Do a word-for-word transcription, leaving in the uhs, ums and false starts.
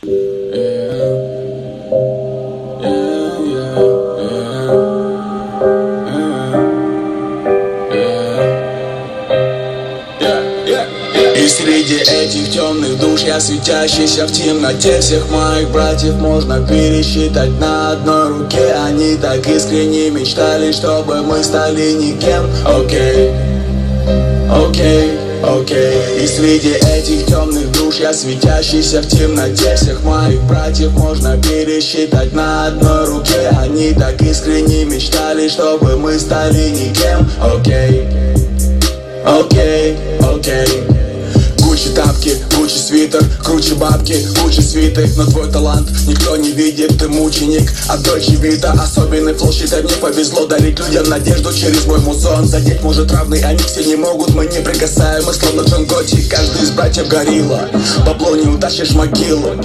И среди этих темных душ я, светящийся в темноте, всех моих братьев можно пересчитать на одной руке. Они так искренне мечтали, чтобы мы стали никем. Окей, окей, окей. И среди этих темных душ я, светящийся в темноте, всех моих братьев можно пересчитать на одной руке. Они так искренне мечтали, чтобы мы стали никем. Окей, окей, окей. Гуччи тапки, Гуччи свитер, круче бабки, Гуччи свиты. Но твой талант никто не видит, ты мученик от Дольче Вита. Особенный флоу, считай, мне повезло дарить людям надежду через мой музон. Задеть может равный, они все не могут, мы не прикасаем, мы словно Джон Готти. Каждый из братьев горилла, бабло не утащишь в могилу.